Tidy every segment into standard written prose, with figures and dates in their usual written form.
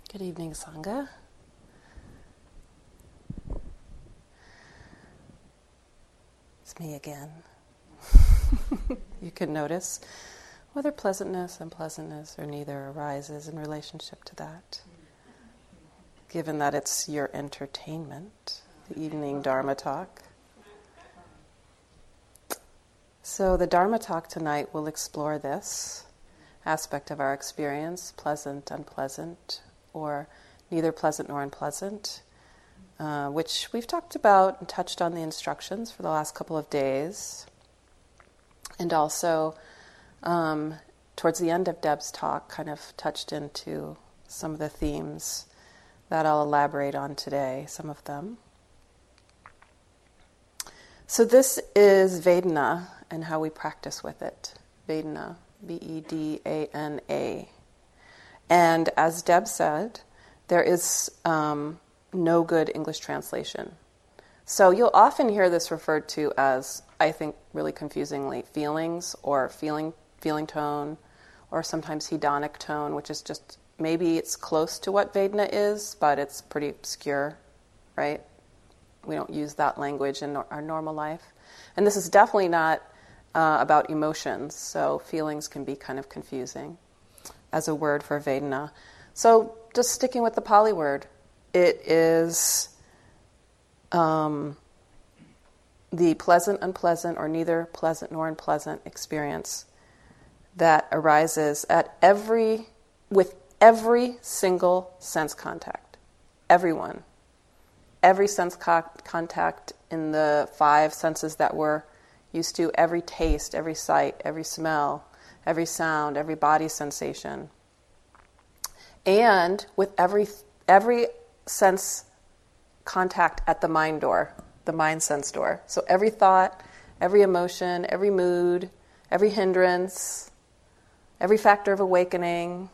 Good evening, Sangha. It's me again. You can notice whether pleasantness, unpleasantness, or neither arises in relationship to that. Given that it's your entertainment, the evening Dharma talk. So the Dharma talk tonight will explore this aspect of our experience, pleasant, unpleasant, or neither pleasant nor unpleasant, which we've talked about and touched on the instructions for the last couple of days. And also, towards the end of Deb's talk, kind of touched into some of the themes that I'll elaborate on today, some of them. So this is Vedana and how we practice with it. Vedana, Vedana. And as Deb said, there is no good English translation. So you'll often hear this referred to as, I think really confusingly, feelings or feeling tone, or sometimes hedonic tone, which is just, maybe it's close to what Vedana is, but it's pretty obscure, right? We don't use that language in our normal life. And this is definitely not about emotions, so feelings can be kind of confusing as a word for Vedana. So just sticking with the Pali word, it is the pleasant, unpleasant, or neither pleasant nor unpleasant experience that arises with every single sense contact. Everyone. Every sense contact in the 5 senses that we're used to, every taste, every sight, every smell, every sound, every body sensation. And with every sense contact at the mind door, the mind sense door. So every thought, every emotion, every mood, every hindrance, every factor of awakening.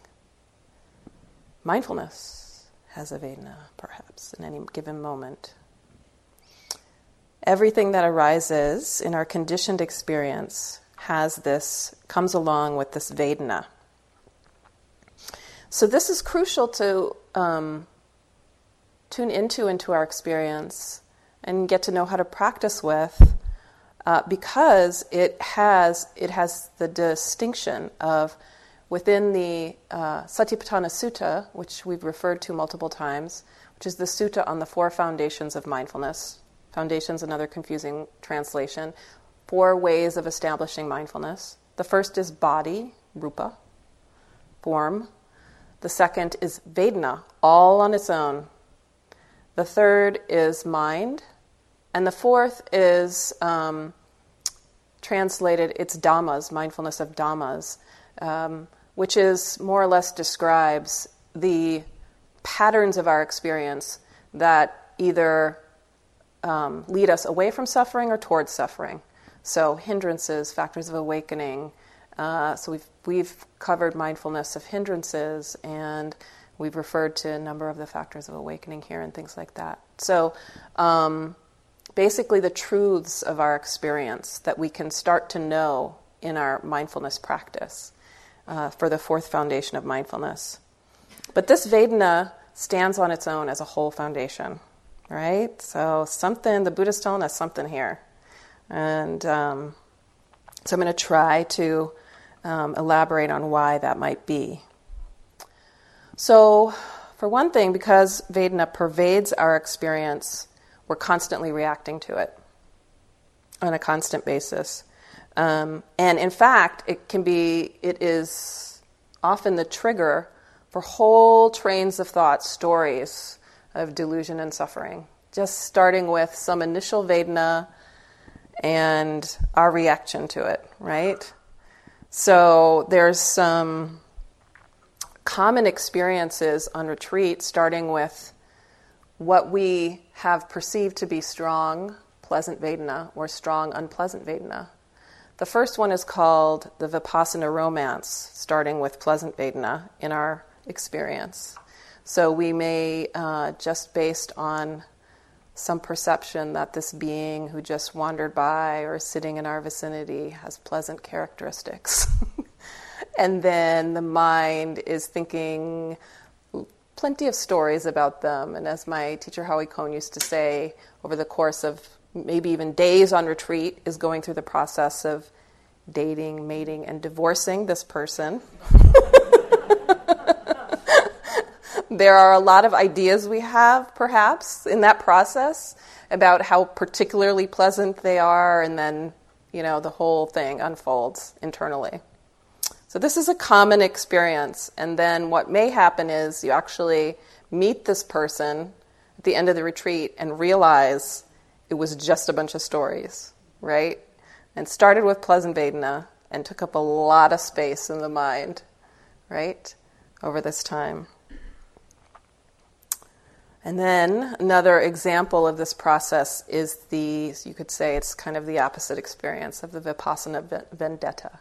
Mindfulness has a Vedana, perhaps, in any given moment. Everything that arises in our conditioned experience comes along with this Vedana. So this is crucial to tune into our experience and get to know how to practice with, because it has the distinction of within the Satipatthana Sutta, which we've referred to multiple times, which is the sutta on the 4 foundations of mindfulness. Foundations, another confusing translation. 4 ways of establishing mindfulness. The first is body, rupa, form. The second is Vedana, all on its own. The third is mind. And the fourth is translated, it's Dhammas, mindfulness of Dhammas, which is more or less describes the patterns of our experience that either lead us away from suffering or towards suffering. So hindrances, factors of awakening. So we've covered mindfulness of hindrances, and we've referred to a number of the factors of awakening here and things like that. So basically the truths of our experience that we can start to know in our mindfulness practice for the 4th foundation of mindfulness. But this Vedana stands on its own as a whole foundation, right? So the Buddha's telling us something here. And so I'm going to try to elaborate on why that might be. So, for one thing, because Vedana pervades our experience, we're constantly reacting to it on a constant basis. And in fact, it is often the trigger for whole trains of thought, stories of delusion and suffering. Just starting with some initial Vedana and our reaction to it, right? So there's some common experiences on retreat, starting with what we have perceived to be strong, pleasant Vedana, or strong, unpleasant Vedana. The first one is called the Vipassana romance, starting with pleasant Vedana in our experience. So we may, just based on some perception that this being who just wandered by or is sitting in our vicinity has pleasant characteristics. And then the mind is thinking plenty of stories about them. And as my teacher Howie Cohn used to say, over the course of maybe even days on retreat, is going through the process of dating, mating, and divorcing this person. There are a lot of ideas we have, perhaps, in that process about how particularly pleasant they are, and then, the whole thing unfolds internally. So this is a common experience, and then what may happen is you actually meet this person at the end of the retreat and realize it was just a bunch of stories, right? And started with pleasant Vedana and took up a lot of space in the mind, right, over this time. And then another example of this process is you could say it's kind of the opposite experience of the Vipassana vendetta.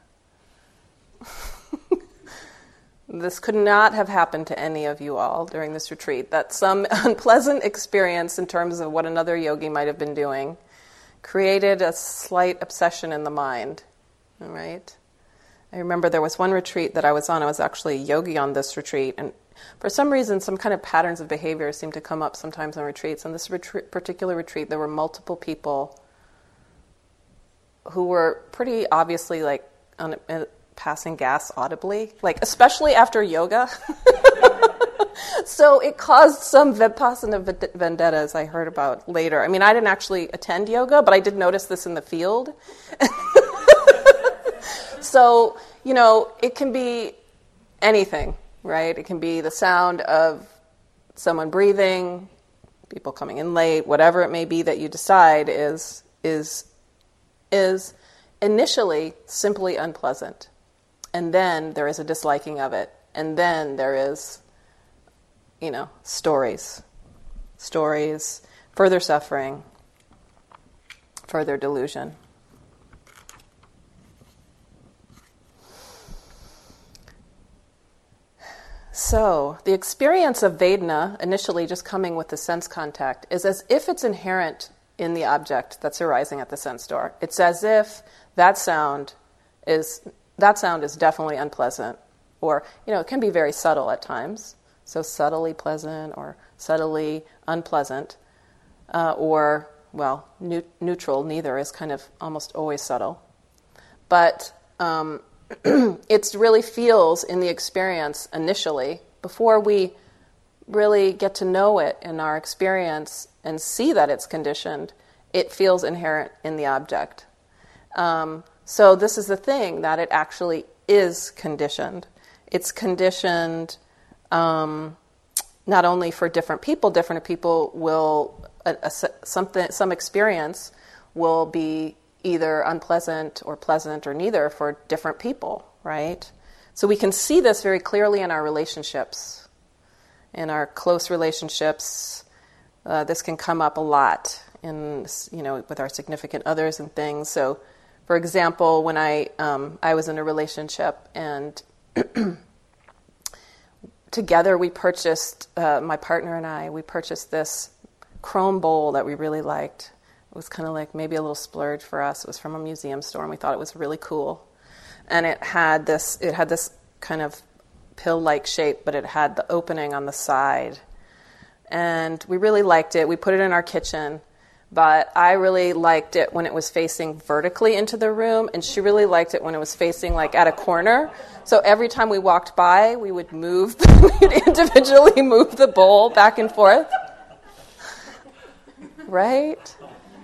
This could not have happened to any of you all during this retreat, that some unpleasant experience in terms of what another yogi might have been doing created a slight obsession in the mind, all right? I remember there was one retreat that I was on. I was actually a yogi on this retreat, and for some reason, some kind of patterns of behavior seem to come up sometimes on retreats. On this particular retreat, there were multiple people who were pretty obviously passing gas audibly, especially after yoga. So it caused some Vipassana vendettas I heard about later. I mean, I didn't actually attend yoga, but I did notice this in the field. So, it can be anything, right? It can be the sound of someone breathing, people coming in late, whatever it may be that you decide is initially simply unpleasant. And then there is a disliking of it. And then there is, stories, further suffering, further delusion. So, the experience of Vedana, initially just coming with the sense contact, is as if it's inherent in the object that's arising at the sense door. It's as if that sound is definitely unpleasant, or, it can be very subtle at times, so subtly pleasant or subtly unpleasant, or, neutral, neither is kind of almost always subtle. But it really feels in the experience initially, before we really get to know it in our experience and see that it's conditioned, it feels inherent in the object. So this is the thing, that it actually is conditioned. It's conditioned not only for different people will, some experience will be either unpleasant or pleasant or neither for different people, right? So we can see this very clearly in our relationships. In our close relationships, this can come up a lot with our significant others and things. So, for example, when I was in a relationship, and together we purchased, my partner and I, we purchased this chrome bowl that we really liked. It was kind of like maybe a little splurge for us. It was from a museum store, and we thought it was really cool. And it had this kind of pill-like shape, but it had the opening on the side. And we really liked it. We put it in our kitchen, but I really liked it when it was facing vertically into the room, and she really liked it when it was facing at a corner. So every time we walked by, we would individually move the bowl back and forth. Right?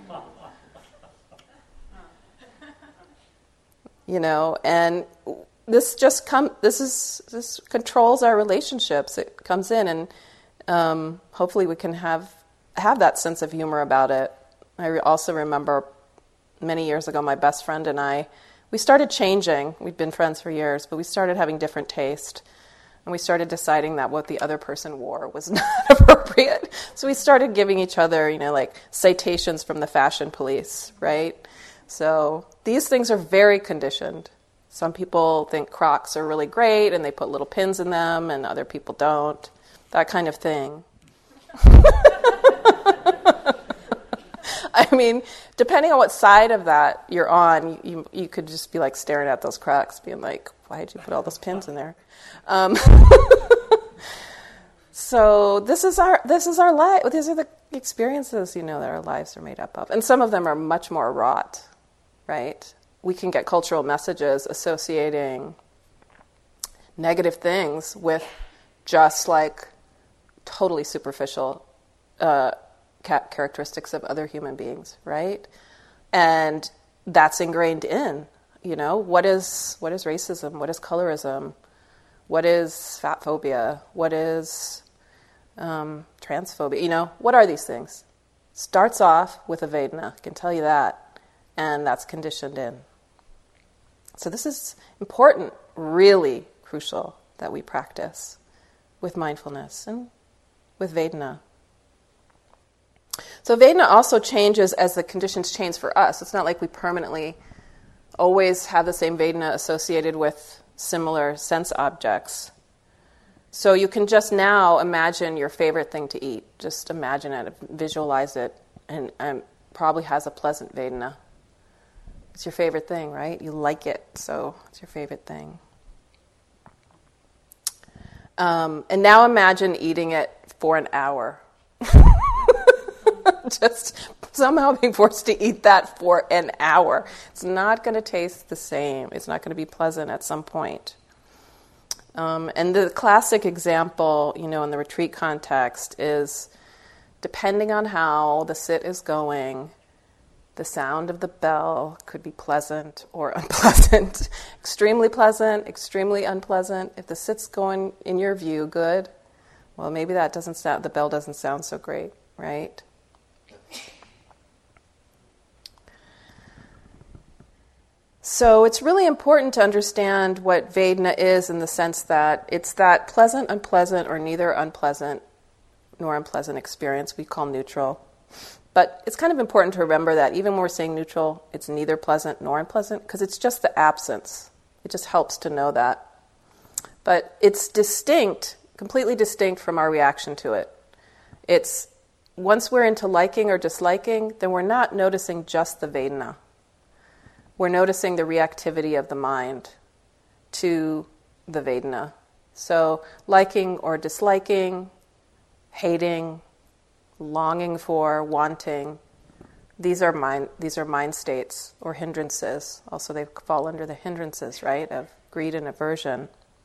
And this controls our relationships. It comes in, and hopefully we can have that sense of humor about it. I also remember many years ago, my best friend and I, we started changing. We'd been friends for years, but we started having different taste. And we started deciding that what the other person wore was not appropriate. So we started giving each other, citations from the fashion police, right? So these things are very conditioned. Some people think Crocs are really great and they put little pins in them, and other people don't. That kind of thing. I mean, depending on what side of that you're on, you could just be staring at those Crocs, being like, why did you put all those pins in there? So this is our life. These are the experiences, that our lives are made up of. And some of them are much more wrought, right? We can get cultural messages associating negative things with just like totally superficial characteristics of other human beings, right? And that's ingrained in, what is racism? What is colorism? What is fat phobia? What is transphobia? What are these things? Starts off with a Vedana, I can tell you that, and that's conditioned in. So this is important, really crucial that we practice with mindfulness and with Vedana. So Vedana also changes as the conditions change for us. It's not like we permanently always have the same Vedana associated with similar sense objects. So you can just now imagine your favorite thing to eat. Just imagine it, visualize it, and probably has a pleasant Vedana. It's your favorite thing, right? You like it, so it's your favorite thing. And now imagine eating it for an hour. Just somehow being forced to eat that for an hour. It's not going to taste the same. It's not going to be pleasant at some point. And the classic example, in the retreat context is depending on how the sit is going, the sound of the bell could be pleasant or unpleasant. Extremely pleasant, extremely unpleasant. If the sit's going, in your view, good, well, maybe the bell doesn't sound so great, right? So it's really important to understand what Vedana is in the sense that it's that pleasant, unpleasant, or neither unpleasant nor unpleasant experience we call neutral. But it's kind of important to remember that even when we're saying neutral, it's neither pleasant nor unpleasant because it's just the absence. It just helps to know that. But it's distinct, completely distinct from our reaction to it. It's once we're into liking or disliking, then we're not noticing just the Vedana. We're noticing the reactivity of the mind to the Vedana. So liking or disliking, hating, longing for, wanting, these are mind states or hindrances. Also, they fall under the hindrances, right, of greed and aversion.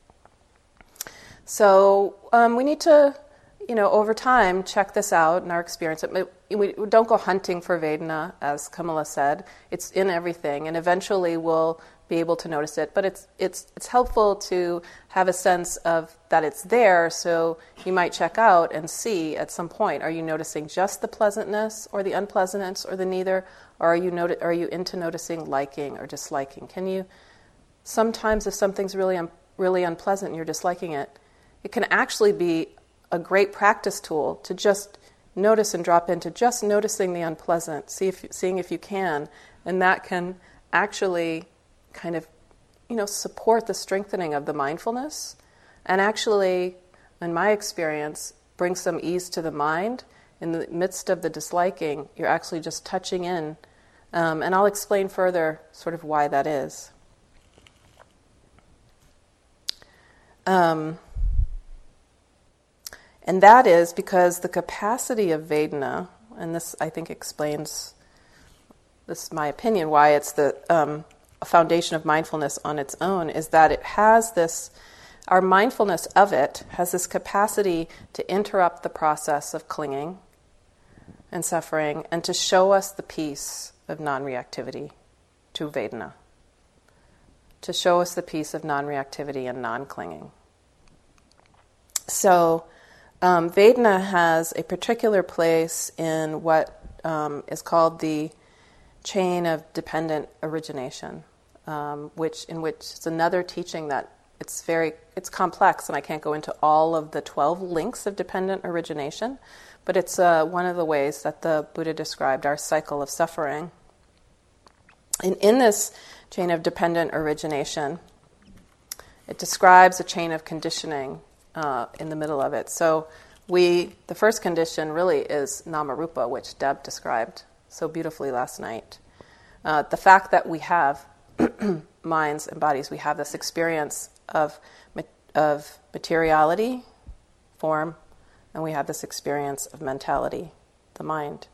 So we need to, over time, check this out in our experience. We don't go hunting for Vedana, as Kamala said. It's in everything, and eventually we'll be able to notice it. But it's helpful to have a sense of that it's there, so you might check out and see at some point, are you noticing just the pleasantness or the unpleasantness or the neither, or are you into noticing liking or disliking? Sometimes if something's really unpleasant and you're disliking it, it can actually be a great practice tool to just notice and drop into just noticing the unpleasant, seeing if you can, and that can actually kind of, support the strengthening of the mindfulness, and actually, in my experience, bring some ease to the mind. In the midst of the disliking, you're actually just touching in, and I'll explain further sort of why that is. And that is because the capacity of Vedana, and this I think explains, this is my opinion, why it's the foundation of mindfulness on its own, is that it has this, our mindfulness of it has this capacity to interrupt the process of clinging and suffering and to show us the peace of non-reactivity to Vedana, to show us the peace of non-reactivity and non-clinging. So Vedana has a particular place in what is called the chain of dependent origination, which is another teaching that it's complex, and I can't go into all of the 12 links of dependent origination, but it's one of the ways that the Buddha described our cycle of suffering. And in this chain of dependent origination, it describes a chain of conditioning in the middle of it. So the first condition really is Namarupa, which Deb described so beautifully last night. The fact that we have minds and bodies, we have this experience of materiality, form, and we have this experience of mentality, the mind.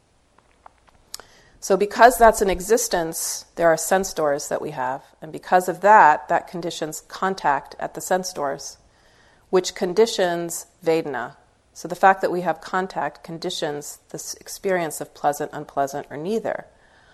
So because that's an existence, there are sense doors that we have. And because of that, that conditions contact at the sense doors, which conditions Vedana. So the fact that we have contact conditions this experience of pleasant, unpleasant, or neither.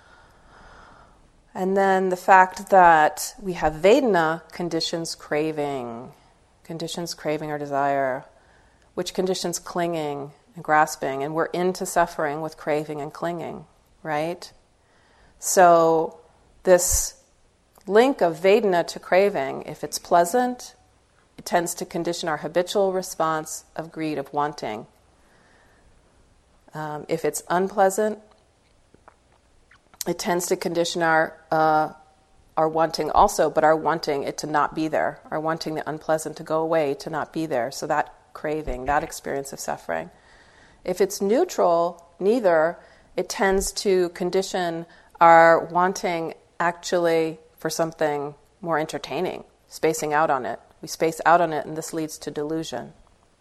And then the fact that we have Vedana conditions craving or desire, which conditions clinging and grasping. And we're into suffering with craving and clinging. Right? So this link of Vedana to craving, if it's pleasant, it tends to condition our habitual response of greed, of wanting. If it's unpleasant, it tends to condition our wanting also, but our wanting it to not be there, our wanting the unpleasant to go away, to not be there. So that craving, that experience of suffering. If it's neutral, neither, it tends to condition our wanting actually for something more entertaining, spacing out on it. We space out on it, and this leads to delusion.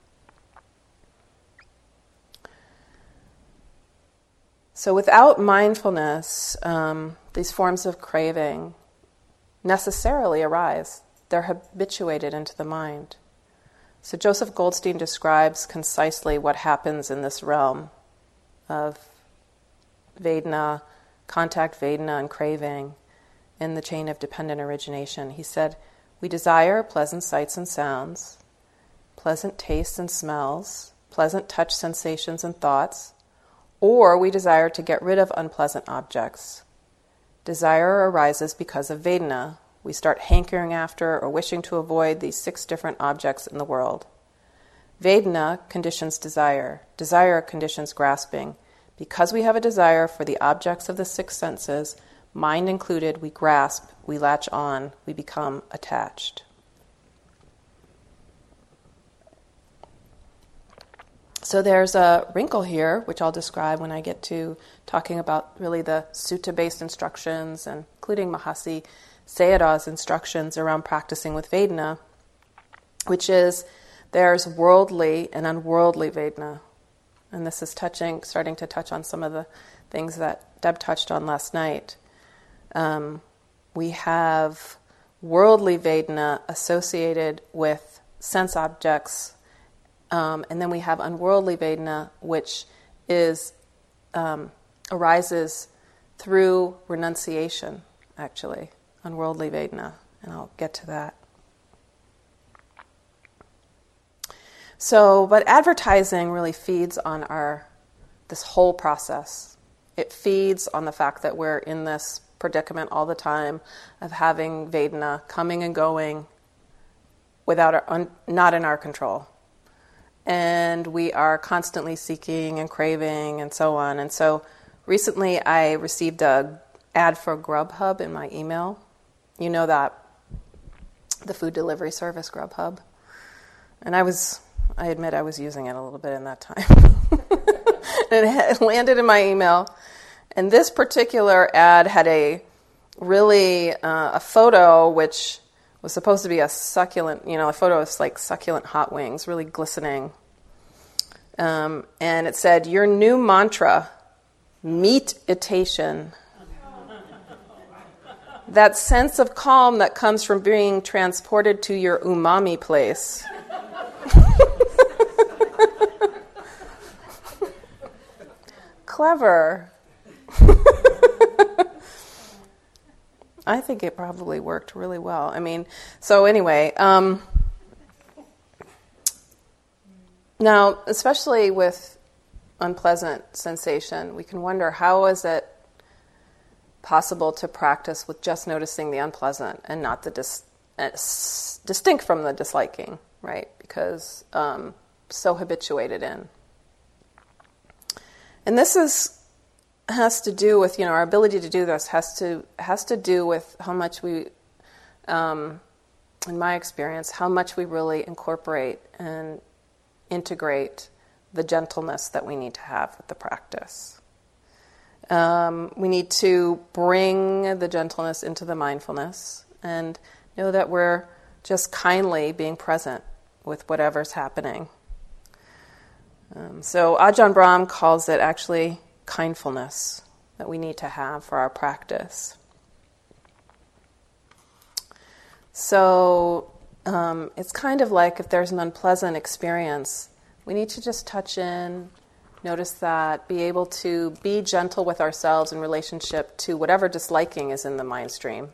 So without mindfulness, these forms of craving necessarily arise. They're habituated into the mind. So Joseph Goldstein describes concisely what happens in this realm of Vedana, contact Vedana, and craving in the chain of dependent origination. He said, we desire pleasant sights and sounds, pleasant tastes and smells, pleasant touch sensations and thoughts, or we desire to get rid of unpleasant objects. Desire arises because of Vedana. We start hankering after or wishing to avoid these 6 different objects in the world. Vedana conditions desire. Desire conditions grasping. Because we have a desire for the objects of the 6 senses, mind included, we grasp, we latch on, we become attached. So there's a wrinkle here, which I'll describe when I get to talking about really the sutta-based instructions, and including Mahasi Sayadaw's instructions around practicing with Vedana, which is there's worldly and unworldly Vedana. And this is starting to touch on some of the things that Deb touched on last night. We have worldly Vedana associated with sense objects, and then we have unworldly Vedana, which arises through renunciation, actually, unworldly Vedana, and I'll get to that. So, but advertising really feeds on this whole process. It feeds on the fact that we're in this predicament all the time of having Vedana coming and going not in our control. And we are constantly seeking and craving and so on. And so recently I received an ad for Grubhub in my email. You know that, the food delivery service Grubhub. And I admit I was using it a little bit in that time. And it landed in my email. And this particular ad had a photo which was supposed to be a succulent, a photo of like succulent hot wings, really glistening. And it said, your new mantra, meat-itation. That sense of calm that comes from being transported to your umami place. Clever. I think it probably worked really well. So anyway, now, especially with unpleasant sensation, we can wonder, how is it possible to practice with just noticing the unpleasant and not the distinct from the disliking, right? Because so habituated in. And this has to do with, our ability to do this has to do with how much we, in my experience, how much we really incorporate and integrate the gentleness that we need to have with the practice. We need to bring the gentleness into the mindfulness and know that we're just kindly being present with whatever's happening. So Ajahn Brahm calls it actually kindfulness that we need to have for our practice. So it's kind of like if there's an unpleasant experience, we need to just touch in, notice that, be able to be gentle with ourselves in relationship to whatever disliking is in the mind stream.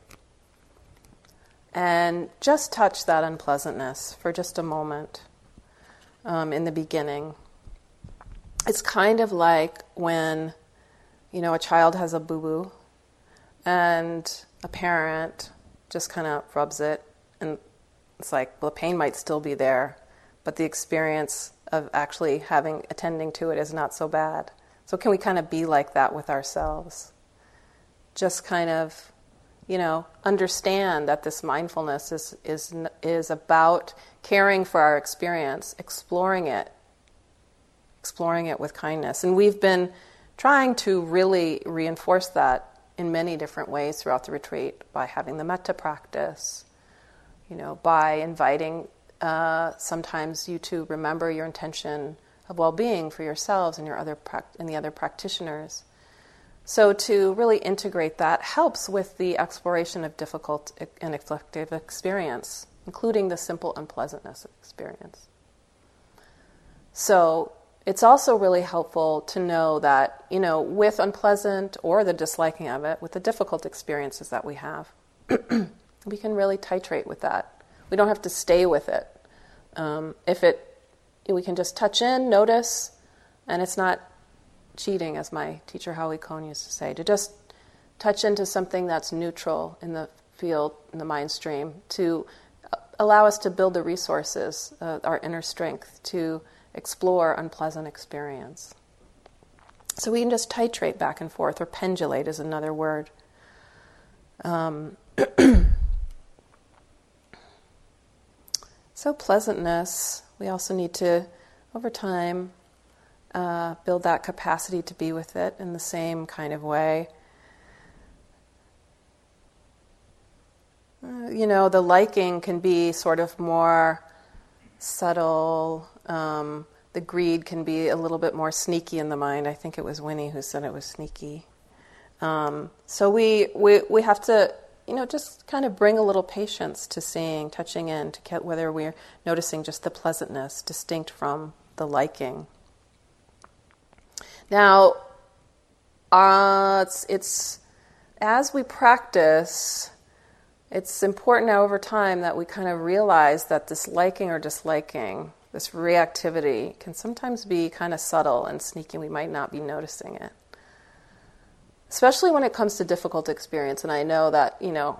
And just touch that unpleasantness for just a moment in the beginning. It's kind of like when, a child has a boo-boo and a parent just kind of rubs it, and it's like, well, the pain might still be there, but the experience of actually attending to it is not so bad. So can we kind of be like that with ourselves? Just kind of, understand that this mindfulness is about caring for our experience, exploring it with kindness. And we've been trying to really reinforce that in many different ways throughout the retreat, by having the metta practice, by inviting sometimes you to remember your intention of well-being for yourselves and the other practitioners. So to really integrate that helps with the exploration of difficult and afflictive experience, including the simple unpleasantness of experience. So it's also really helpful to know that, with unpleasant or the disliking of it, with the difficult experiences that we have, we can really titrate with that. We don't have to stay with it. We can just touch in, notice, and it's not cheating, as my teacher Howie Cohn used to say, to just touch into something that's neutral in the field, in the mind stream, to allow us to build the resources, our inner strength, to explore unpleasant experience. So we can just titrate back and forth, or pendulate is another word. So pleasantness, we also need to, over time, build that capacity to be with it in the same kind of way. The liking can be sort of more subtle. The greed can be a little bit more sneaky in the mind. I think it was Winnie who said it was sneaky. So we have to, just kind of bring a little patience to seeing, touching in, to get whether we're noticing just the pleasantness distinct from the liking. Now, it's as we practice, it's important now over time that we kind of realize that this liking or disliking, this reactivity, can sometimes be kind of subtle and sneaky. We might not be noticing it. Especially when it comes to difficult experience. And I know that,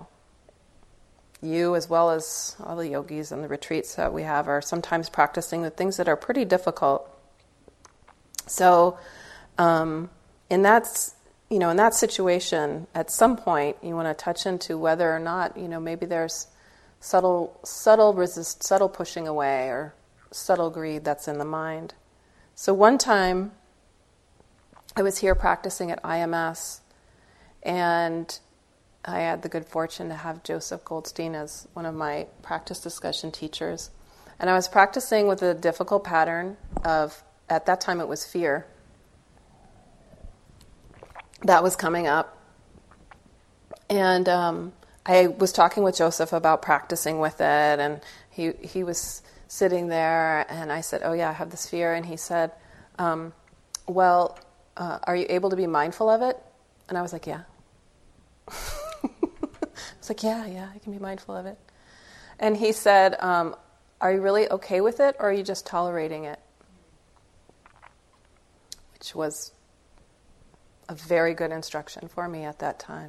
you as well as all the yogis and the retreats that we have are sometimes practicing the things that are pretty difficult. So, in that situation, at some point, you want to touch into whether or not, maybe there's subtle pushing away or subtle greed that's in the mind. So one time, I was here practicing at IMS, and I had the good fortune to have Joseph Goldstein as one of my practice discussion teachers. And I was practicing with a difficult pattern of, at that time it was fear, that was coming up. And I was talking with Joseph about practicing with it, and he was sitting there, and I said, oh yeah, I have this fear. And he said, are you able to be mindful of it? And I was like, yeah. I was like, yeah, I can be mindful of it. And he said, are you really okay with it, or are you just tolerating it? Which was a very good instruction for me at that time.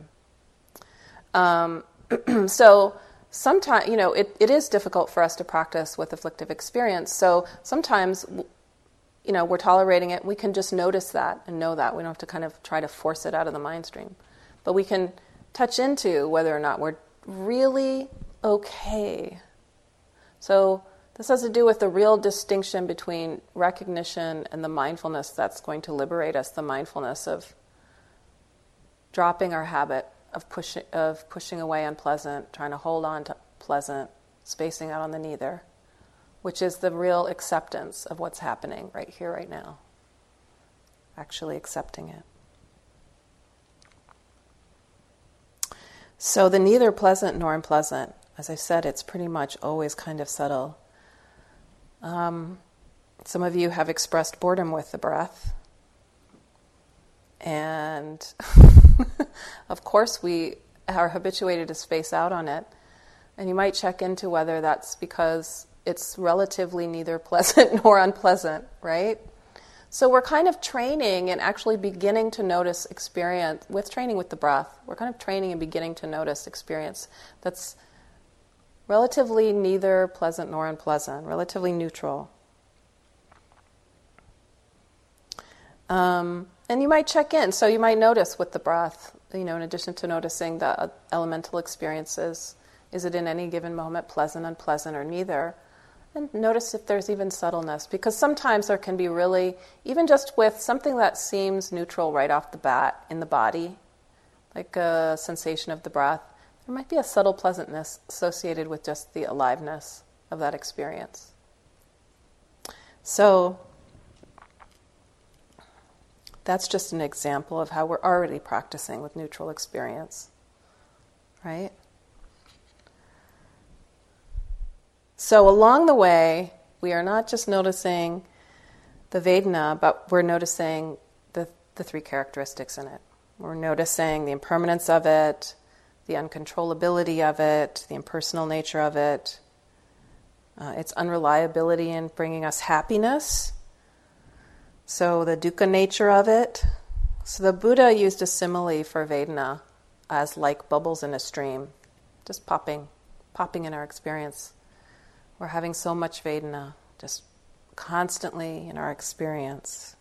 So sometimes, it is difficult for us to practice with afflictive experience. So sometimes, we're tolerating it. We can just notice that and know that. We don't have to kind of try to force it out of the mind stream. But we can touch into whether or not we're really okay. So this has to do with the real distinction between recognition and the mindfulness that's going to liberate us, the mindfulness of dropping our habit of pushing away unpleasant, trying to hold on to pleasant, spacing out on the neither, which is the real acceptance of what's happening right here, right now. Actually accepting it. So the neither pleasant nor unpleasant, as I said, it's pretty much always kind of subtle. Some of you have expressed boredom with the breath. And of course we are habituated to space out on it. And you might check into whether that's because it's relatively neither pleasant nor unpleasant, right? So we're kind of training and actually beginning to notice experience, with training with the breath, we're kind of training and beginning to notice experience that's relatively neither pleasant nor unpleasant, relatively neutral. And you might check in, so you might notice with the breath, in addition to noticing the elemental experiences, is it in any given moment pleasant, unpleasant, or neither? And notice if there's even subtleness, because sometimes there can be really, even just with something that seems neutral right off the bat in the body, like a sensation of the breath, there might be a subtle pleasantness associated with just the aliveness of that experience. So that's just an example of how we're already practicing with neutral experience, right? So along the way, we are not just noticing the Vedana, but we're noticing the three characteristics in it. We're noticing the impermanence of it, the uncontrollability of it, the impersonal nature of it, its unreliability in bringing us happiness, so the dukkha nature of it. So the Buddha used a simile for Vedana as like bubbles in a stream, just popping in our experience. We're having so much Vedana, just constantly in our experience.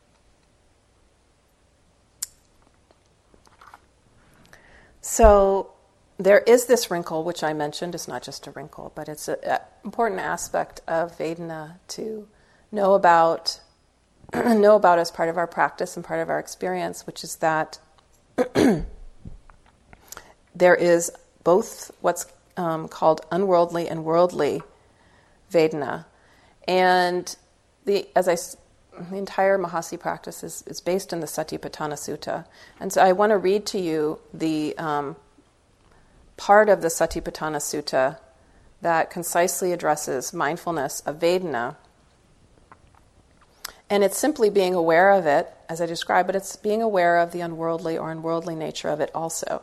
So there is this wrinkle, which I mentioned. It's not just a wrinkle, but it's an important aspect of Vedana to know about as part of our practice and part of our experience, which is that there is both what's called unworldly and worldly Vedana. And the entire Mahasi practice is based in the Satipatthana Sutta. And so I want to read to you the part of the Satipatthana Sutta that concisely addresses mindfulness of Vedana. And it's simply being aware of it, as I described, but it's being aware of the unworldly or unworldly nature of it also.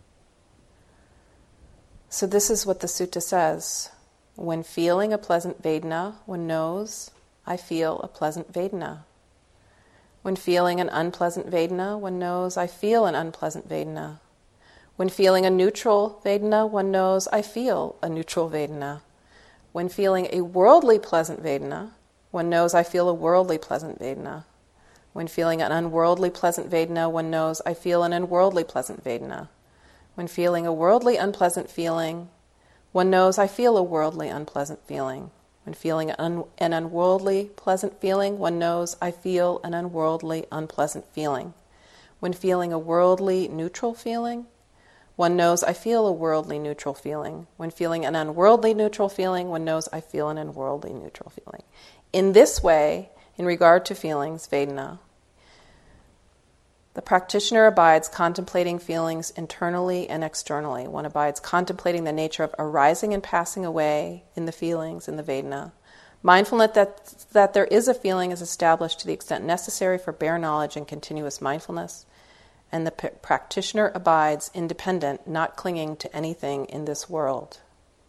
So this is what the sutta says. When feeling a pleasant Vedana, one knows, I feel a pleasant Vedana. When feeling an unpleasant Vedana, one knows, I feel an unpleasant Vedana. When feeling a neutral Vedana, one knows, I feel a neutral Vedana. When feeling a worldly pleasant Vedana, one knows, I feel a worldly pleasant Vedana. When feeling an unworldly pleasant Vedana, one knows, I feel an unworldly pleasant Vedana. When feeling a worldly unpleasant feeling, one knows, I feel a worldly unpleasant feeling. When feeling an unworldly pleasant feeling, one knows, I feel an unworldly unpleasant feeling. When feeling a worldly neutral feeling, one knows, I feel a worldly neutral feeling. When feeling an unworldly neutral feeling, one knows, I feel an unworldly neutral feeling. In this way, in regard to feelings, Vedana, the practitioner abides contemplating feelings internally and externally. One abides contemplating the nature of arising and passing away in the feelings in the Vedana. Mindfulness that there is a feeling is established to the extent necessary for bare knowledge and continuous mindfulness. And the practitioner abides independent, not clinging to anything in this world.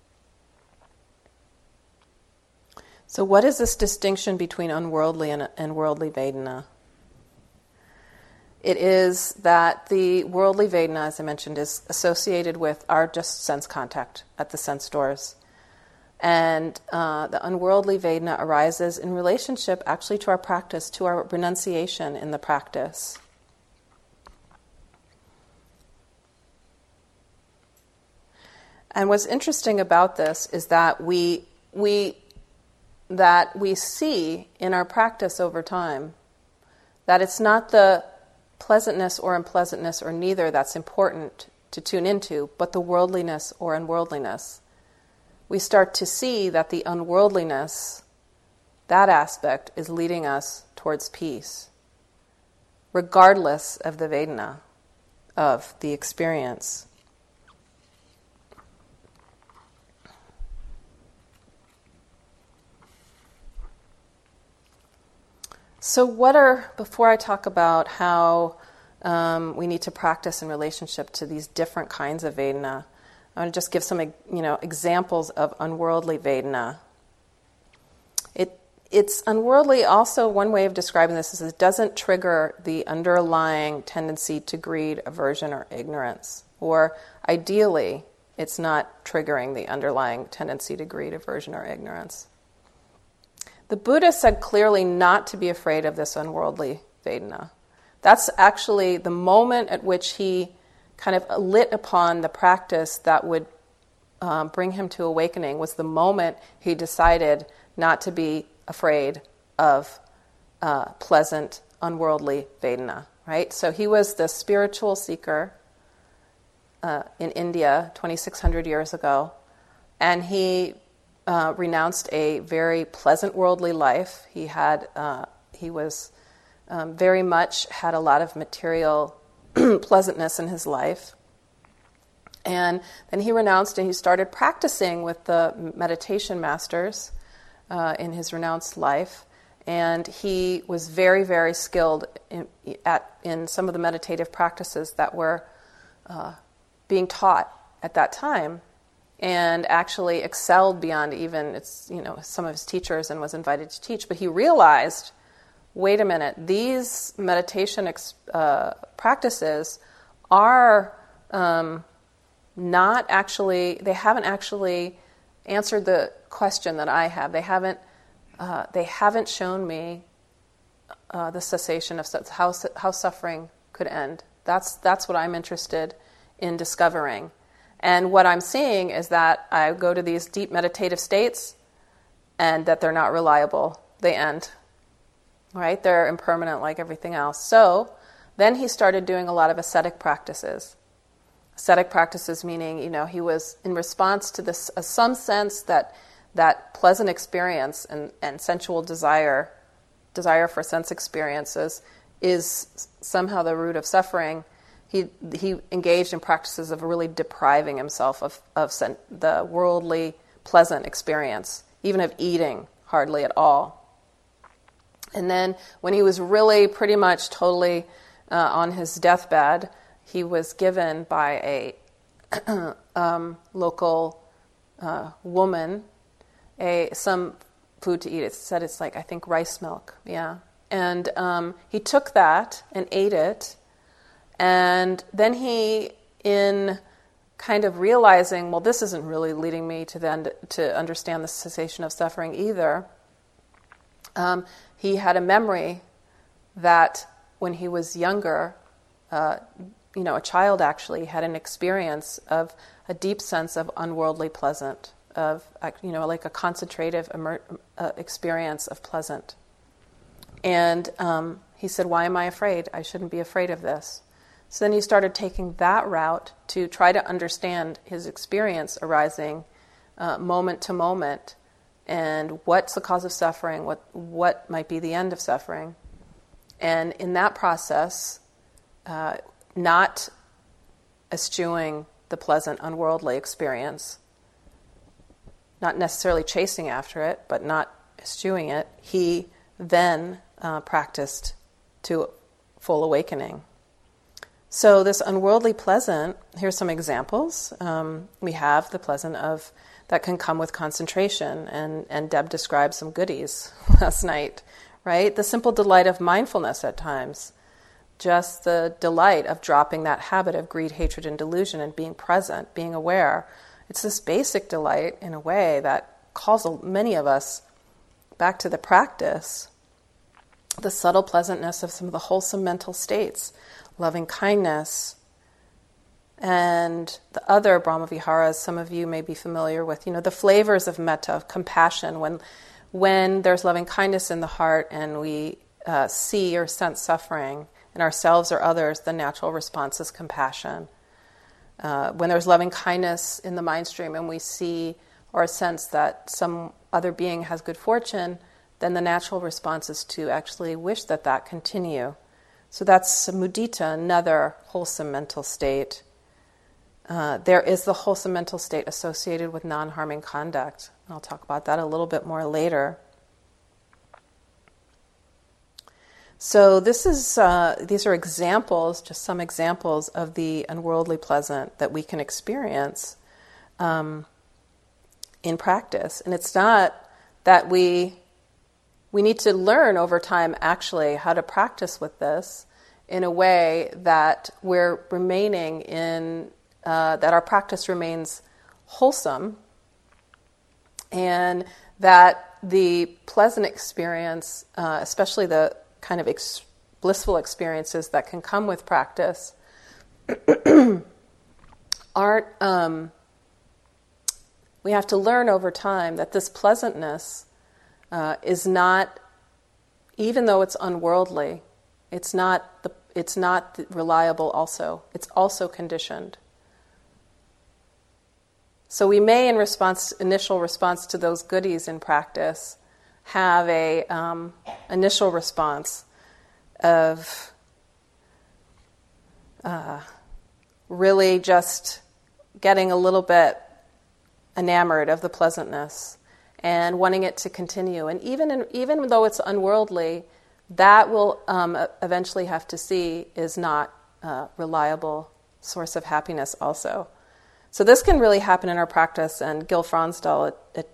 So what is this distinction between unworldly and worldly Vedana? It is that the worldly Vedana, as I mentioned, is associated with our just sense contact at the sense doors. And the unworldly Vedana arises in relationship actually to our practice, to our renunciation in the practice. And what's interesting about this is that we see in our practice over time that it's not the pleasantness or unpleasantness or neither that's important to tune into, but the worldliness or unworldliness. we start to see that the unworldliness, that aspect, is leading us towards peace, regardless of the Vedana, of the experience. So before I talk about how we need to practice in relationship to these different kinds of Vedana, I want to just give some examples of unworldly Vedana. It's unworldly. Also, one way of describing this is it doesn't trigger the underlying tendency to greed, aversion, or ignorance. Or ideally, it's not triggering the underlying tendency to greed, aversion, or ignorance. The Buddha said clearly not to be afraid of this unworldly Vedana. That's actually the moment at which he kind of lit upon the practice that would bring him to awakening, was the moment he decided not to be afraid of pleasant, unworldly Vedana, right? So he was the spiritual seeker in India 2,600 years ago, and he renounced a very pleasant worldly life. He was very much had a lot of material pleasantness in his life. And then he renounced and he started practicing with the meditation masters in his renounced life. And he was very, very skilled in some of the meditative practices that were being taught at that time, and actually excelled beyond even some of his teachers and was invited to teach. But he realized, wait a minute, these meditation practices are not actually, they haven't actually answered the question that I have. They haven't shown me the cessation of how suffering could end. That's what I'm interested in discovering. And what I'm seeing is that I go to these deep meditative states and that they're not reliable. They end. Right? They're impermanent like everything else. So then he started doing a lot of ascetic practices. Ascetic practices meaning, he was in response to this, some sense that pleasant experience and sensual desire for sense experiences is somehow the root of suffering. He engaged in practices of really depriving himself of the worldly pleasant experience, even of eating hardly at all. And then when he was really pretty much totally on his deathbed, he was given by a local woman some food to eat. It said it's like, I think, rice milk. Yeah. And he took that and ate it. And then he, in kind of realizing, well, this isn't really leading me to understand the cessation of suffering either, he had a memory that when he was younger, a child actually had an experience of a deep sense of unworldly pleasant, of like a concentrative experience of pleasant. And he said, why am I afraid? I shouldn't be afraid of this. So then he started taking that route to try to understand his experience arising moment to moment, and what's the cause of suffering, what might be the end of suffering. And in that process, not eschewing the pleasant, unworldly experience, not necessarily chasing after it, but not eschewing it, he then practiced to full awakening. So this unworldly pleasant, here's some examples. We have the pleasant that can come with concentration, and Deb described some goodies last night, right? The simple delight of mindfulness at times, just the delight of dropping that habit of greed, hatred, and delusion and being present, being aware. It's this basic delight in a way that calls many of us back to the practice, the subtle pleasantness of some of the wholesome mental states, loving kindness, and the other Brahmaviharas some of you may be familiar with, the flavors of metta, of compassion, when there's loving kindness in the heart and we see or sense suffering in ourselves or others, the natural response is compassion. When there's loving kindness in the mind stream and we see or a sense that some other being has good fortune, then the natural response is to actually wish that that continue. So that's mudita, another wholesome mental state. There is the wholesome mental state associated with non-harming conduct. I'll talk about that a little bit more later. So these are examples, just some examples of the unworldly pleasant that we can experience in practice. And it's not that we need to learn over time actually how to practice with this in a way that we're remaining in, that our practice remains wholesome, and that the pleasant experience, especially the kind of blissful experiences that can come with practice, aren't, we have to learn over time that this pleasantness is not, even though it's unworldly, it's not reliable also. It's also conditioned. So we may, in initial response to those goodies in practice, have a initial response of really just getting a little bit enamored of the pleasantness and wanting it to continue. And even though it's unworldly, that will eventually have to see is not a reliable source of happiness also. So this can really happen in our practice, and Gil Fronsdal,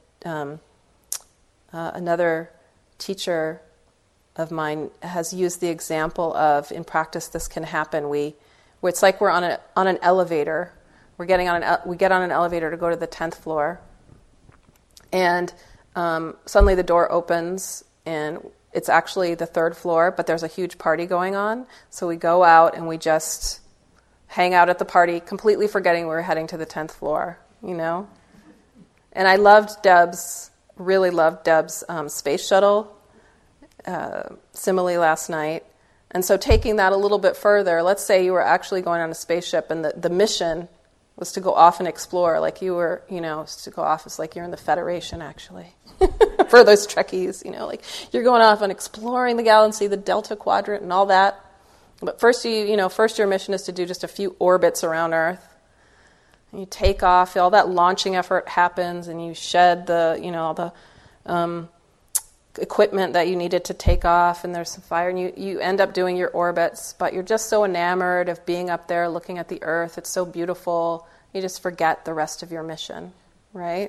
another teacher of mine, has used the example of, in practice, this can happen. Where it's like we're on an elevator. We get on an elevator to go to the 10th floor, and suddenly the door opens, and it's actually the 3rd floor, but there's a huge party going on. So we go out and we just hang out at the party, completely forgetting we're heading to the 10th floor, you know? And I really loved Deb's space shuttle simile last night. And so taking that a little bit further, let's say you were actually going on a spaceship and the mission was to go off and explore, like you were, to go off, it's like you're in the Federation, actually. For those Trekkies, like you're going off and exploring the galaxy, the Delta Quadrant and all that. But first your mission is to do just a few orbits around Earth. And you take off, all that launching effort happens, and you shed all the equipment that you needed to take off, and there's some fire, and you end up doing your orbits, but you're just so enamored of being up there looking at the Earth. It's so beautiful. You just forget the rest of your mission, right?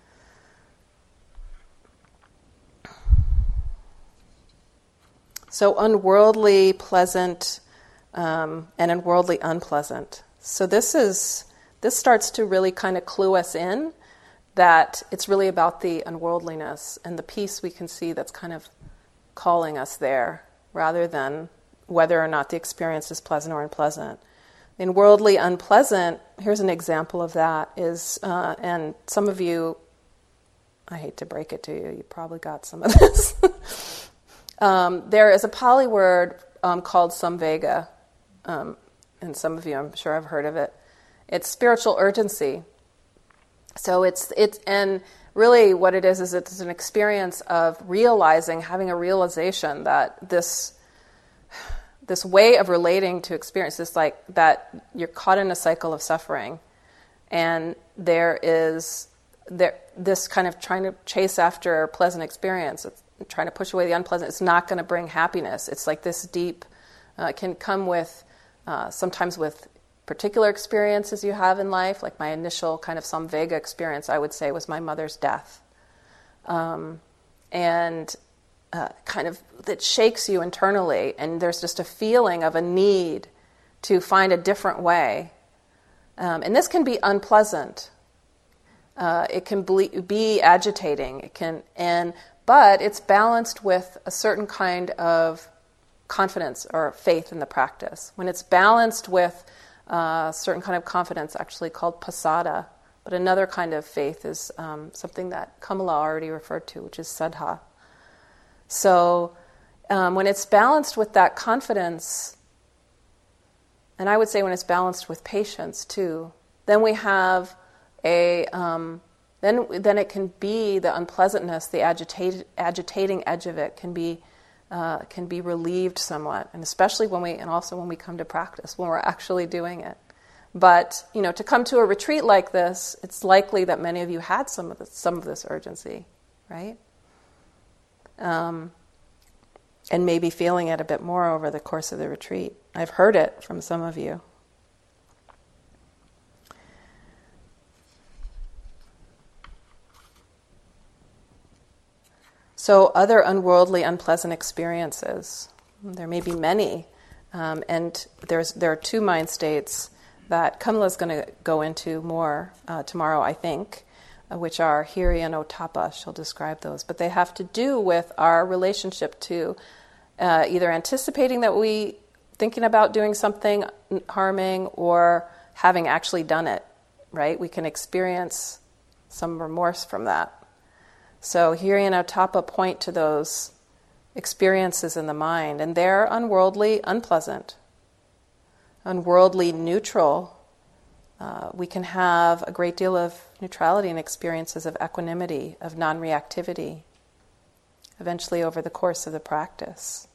So unworldly pleasant and unworldly unpleasant. So this starts to really kind of clue us in that it's really about the unworldliness and the peace we can see that's kind of calling us there, rather than whether or not the experience is pleasant or unpleasant. In worldly unpleasant, here's an example of that, is, and some of you, I hate to break it to you, you probably got some of this. There is a Pali word called samvega, and some of you, I'm sure, have heard of it. It's spiritual urgency. So and really what it is it's an experience of realizing, having a realization that this way of relating to experience is like that you're caught in a cycle of suffering, and there is this kind of trying to chase after a pleasant experience, it's trying to push away the unpleasant. It's not going to bring happiness. It's like this deep, it can come with sometimes with particular experiences you have in life, like my initial kind of samvega experience, I would say, was my mother's death. And kind of, that shakes you internally, and there's just a feeling of a need to find a different way. And this can be unpleasant. It can be agitating. But it's balanced with a certain kind of confidence or faith in the practice. When it's balanced with a certain kind of confidence, actually called pasada, but another kind of faith is something that Kamala already referred to, which is saddha. So when it's balanced with that confidence, and I would say when it's balanced with patience too, then we have then then it can be the unpleasantness, the agitating edge of it can be relieved somewhat, and especially when we come to practice, when we're actually doing it. But to come to a retreat like this, it's likely that many of you had some of this urgency, right? And maybe feeling it a bit more over the course of the retreat. I've heard it from some of you. So other unworldly, unpleasant experiences. There may be many, and there are two mind states that Kamala is going to go into more tomorrow, I think, which are Hiri and Otapa. She'll describe those, but they have to do with our relationship to either anticipating that we thinking about doing something harming or having actually done it. Right? We can experience some remorse from that. So Hiri and Otapa point to those experiences in the mind, and they're unworldly, unpleasant, unworldly, neutral. We can have a great deal of neutrality and experiences of equanimity, of non-reactivity, eventually over the course of the practice.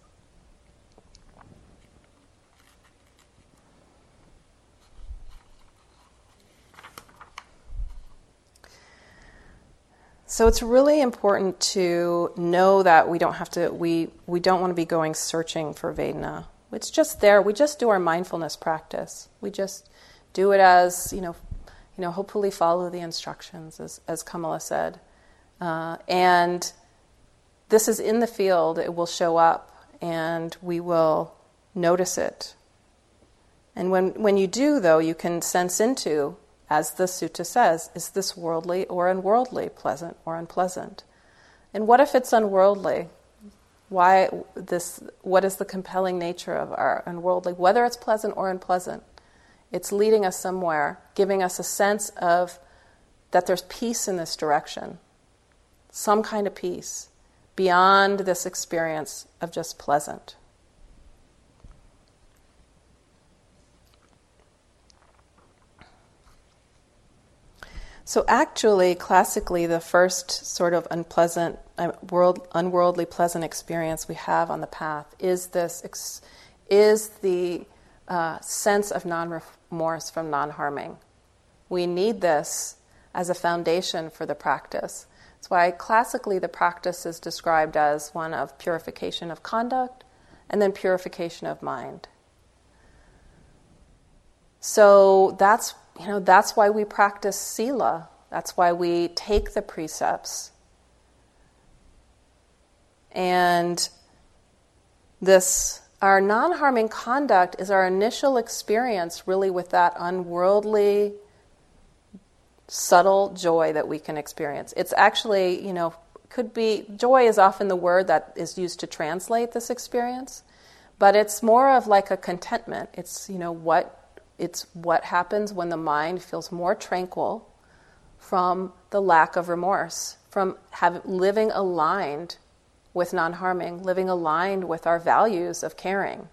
So it's really important to know that we don't want to be going searching for Vedana. It's just there. We just do our mindfulness practice. We just do it as, hopefully follow the instructions, as Kamala said. And this is in the field. It will show up, and we will notice it. And when you do, though, you can sense into, as the sutta says, is this worldly or unworldly, pleasant or unpleasant? And what if it's unworldly? What is the compelling nature of our unworldly? Whether it's pleasant or unpleasant, it's leading us somewhere, giving us a sense of that there's peace in this direction, some kind of peace beyond this experience of just pleasant. So actually, classically, the first sort of unpleasant, unworldly pleasant experience we have on the path is the sense of non-remorse from non-harming. We need this as a foundation for the practice. That's why classically the practice is described as one of purification of conduct and then purification of mind. So that's why we practice sila. That's why we take the precepts. And our non-harming conduct is our initial experience really with that unworldly, subtle joy that we can experience. It's actually, could be, joy is often the word that is used to translate this experience, but it's more of like a contentment. It's, what happens when the mind feels more tranquil from the lack of remorse, from living aligned with non-harming, living aligned with our values of caring.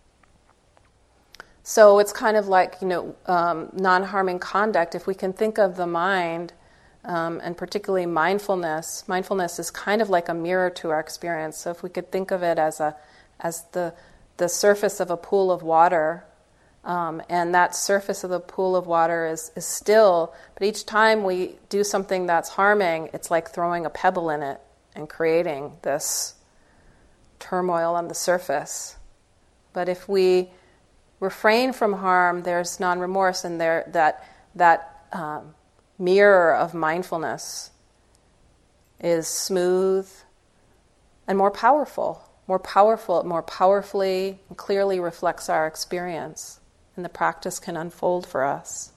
So it's kind of like, non-harming conduct. If we can think of the mind, and particularly mindfulness is kind of like a mirror to our experience. So if we could think of it as the surface of a pool of water, and that surface of the pool of water is still, but each time we do something that's harming, it's like throwing a pebble in it and creating this turmoil on the surface. But if we refrain from harm, there's non-remorse, and that mirror of mindfulness is smooth and more powerful. More powerfully and clearly reflects our experience, and the practice can unfold for us.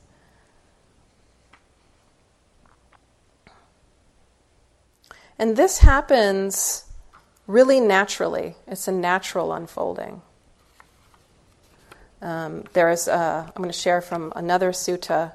And this happens really naturally. It's a natural unfolding. I'm going to share from another sutta,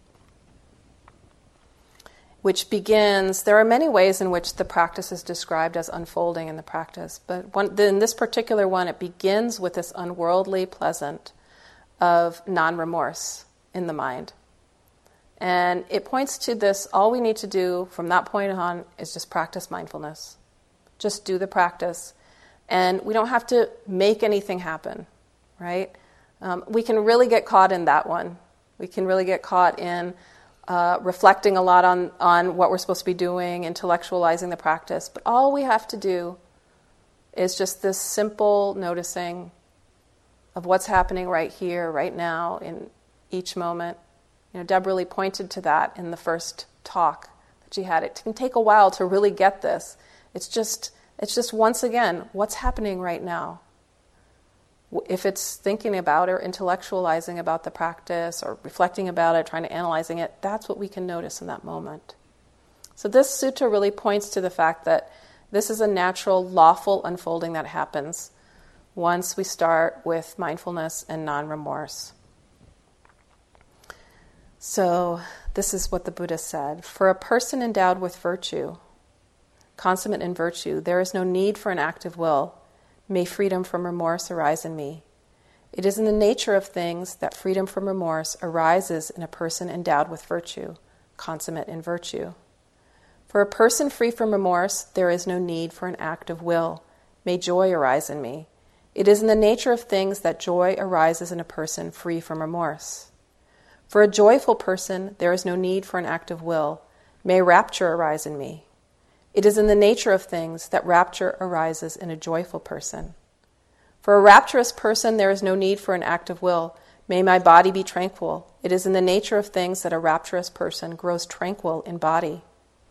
which begins, there are many ways in which the practice is described as unfolding in the practice, but in this particular one, it begins with this unworldly pleasant of non-remorse in the mind. And it points to this, all we need to do from that point on is just practice mindfulness. Just do the practice. And we don't have to make anything happen, right? We can really get caught in that one. We can really get caught in reflecting a lot on what we're supposed to be doing, intellectualizing the practice. But all we have to do is just this simple noticing of what's happening right here, right now, in each moment. Deb really pointed to that in the first talk that she had. It can take a while to really get this. It's just once again, what's happening right now? If it's thinking about or intellectualizing about the practice or reflecting about it, trying to analyzing it, that's what we can notice in that moment. So this sutta really points to the fact that this is a natural, lawful unfolding that happens once we start with mindfulness and non-remorse. So this is what the Buddha said. For a person endowed with virtue, consummate in virtue, there is no need for an active will. May freedom from remorse arise in me. It is in the nature of things that freedom from remorse arises in a person endowed with virtue, consummate in virtue. For a person free from remorse, there is no need for an active will. May joy arise in me. It is in the nature of things that joy arises in a person free from remorse. For a joyful person, there is no need for an active will. May rapture arise in me. It is in the nature of things that rapture arises in a joyful person. For a rapturous person, there is no need for an active will. May my body be tranquil. It is in the nature of things that a rapturous person grows tranquil in body.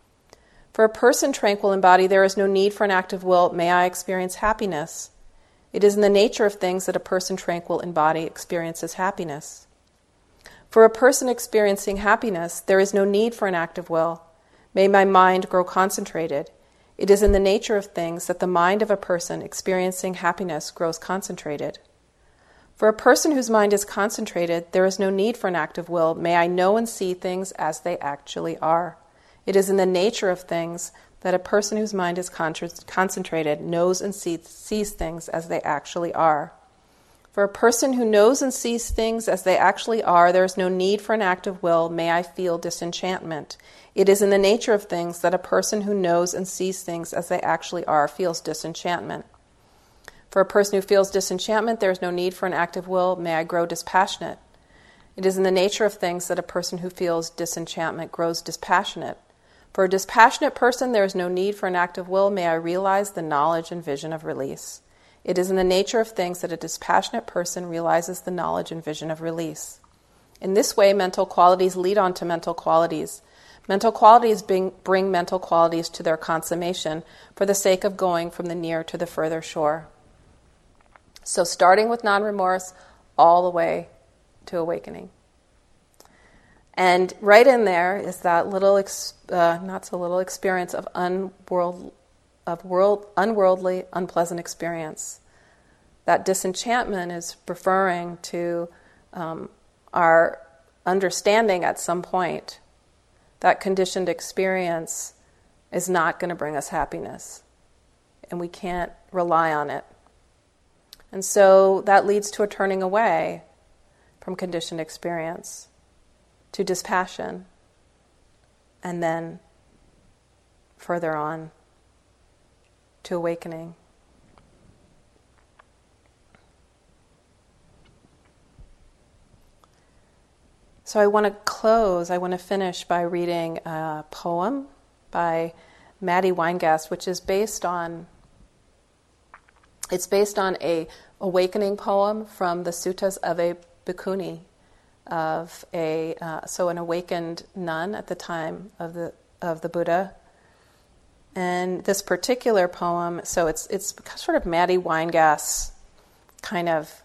For a person tranquil in body, there is no need for an active will. May I experience happiness. It is in the nature of things that a person tranquil in body experiences happiness. For a person experiencing happiness, there is no need for an active will. May my mind grow concentrated. It is in the nature of things that the mind of a person experiencing happiness grows concentrated. For a person whose mind is concentrated, there is no need for an active will. May I know and see things as they actually are. It is in the nature of things that a person whose mind is concentrated knows and sees things as they actually are. For a person who knows and sees things as they actually are, there is no need for an active will. May I feel disenchantment. It is in the nature of things that a person who knows and sees things as they actually are feels disenchantment. For a person who feels disenchantment, there is no need for an active will. May I grow dispassionate. It is in the nature of things that a person who feels disenchantment grows dispassionate. For a dispassionate person, there is no need for an active will. May I realize the knowledge and vision of release. It is in the nature of things that a dispassionate person realizes the knowledge and vision of release. In this way, mental qualities lead on to mental qualities. Mental qualities bring mental qualities to their consummation for the sake of going from the near to the further shore. So starting with non-remorse all the way to awakening. And right in there is that little, not so little experience of unworldly, unpleasant experience. That disenchantment is referring to our understanding at some point that conditioned experience is not going to bring us happiness, and we can't rely on it. And so that leads to a turning away from conditioned experience to dispassion, and then further on to awakening. So I want to finish by reading a poem by Maddie Weingast, which is based on a awakening poem from the Suttas of a Bhikkhuni, an awakened nun at the time of the Buddha. And this particular poem, so it's sort of Maddie Weingast's kind of,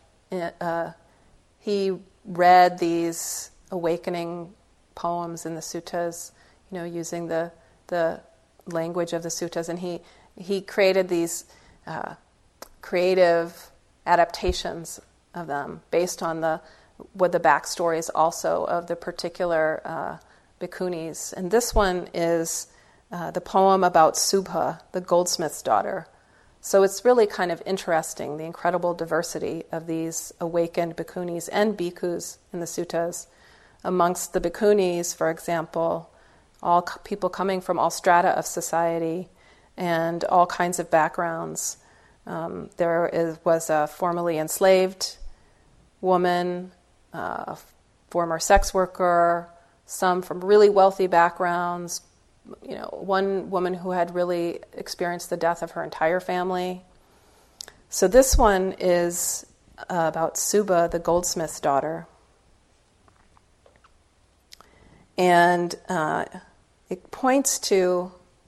he read these awakening poems in the suttas, using the language of the suttas, and he created these creative adaptations of them based on the backstories also of the particular bhikkhunis. And this one is the poem about Subha, the goldsmith's daughter. So it's really kind of interesting, the incredible diversity of these awakened bhikkhunis and bhikkhus in the suttas. amongst the bhikkhunis, for example, all people coming from all strata of society and all kinds of backgrounds. Was a formerly enslaved woman, a former sex worker, some from really wealthy backgrounds, one woman who had really experienced the death of her entire family. So this one is about Suba, the goldsmith's daughter. And it points to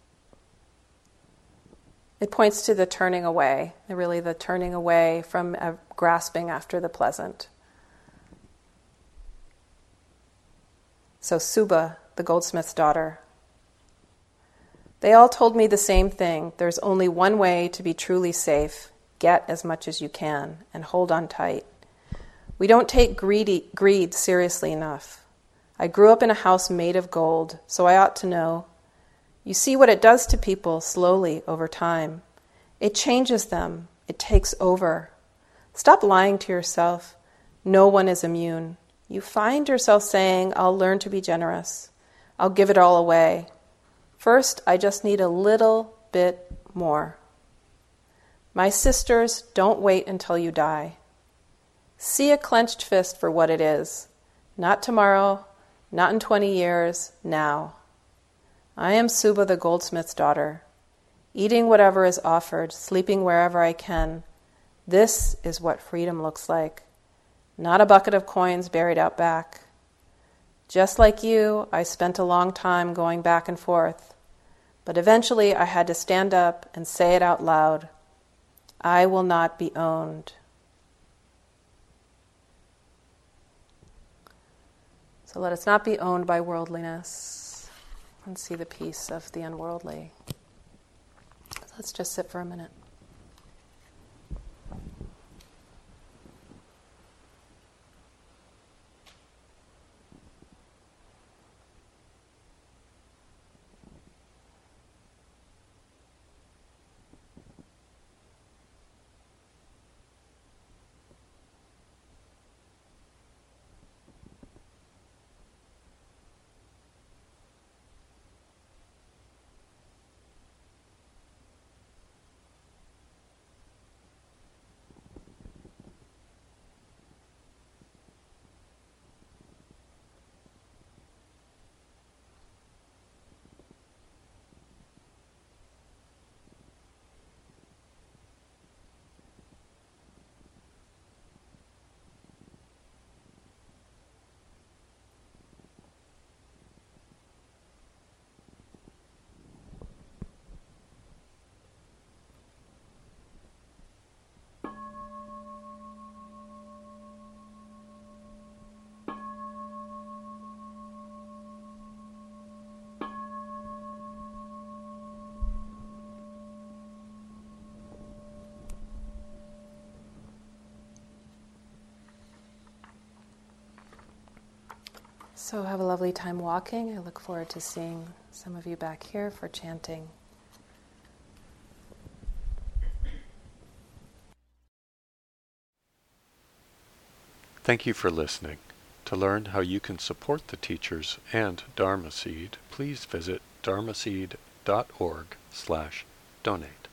the turning away, really the turning away from grasping after the pleasant. So Suba, the goldsmith's daughter. They all told me the same thing. There's only one way to be truly safe. Get as much as you can and hold on tight. We don't take greed seriously enough. I grew up in a house made of gold, so I ought to know. You see what it does to people slowly over time. It changes them. It takes over. Stop lying to yourself. No one is immune. You find yourself saying, I'll learn to be generous. I'll give it all away. First, I just need a little bit more. My sisters, don't wait until you die. See a clenched fist for what it is. Not tomorrow, not in 20 years, now. I am Suba, the goldsmith's daughter. Eating whatever is offered, sleeping wherever I can. This is what freedom looks like. Not a bucket of coins buried out back. Just like you, I spent a long time going back and forth. But eventually I had to stand up and say it out loud. I will not be owned. So let us not be owned by worldliness and see the peace of the unworldly. Let's just sit for a minute. So have a lovely time walking. I look forward to seeing some of you back here for chanting. Thank you for listening. To learn how you can support the teachers and Dharma Seed, please visit dharmaseed.org/donate.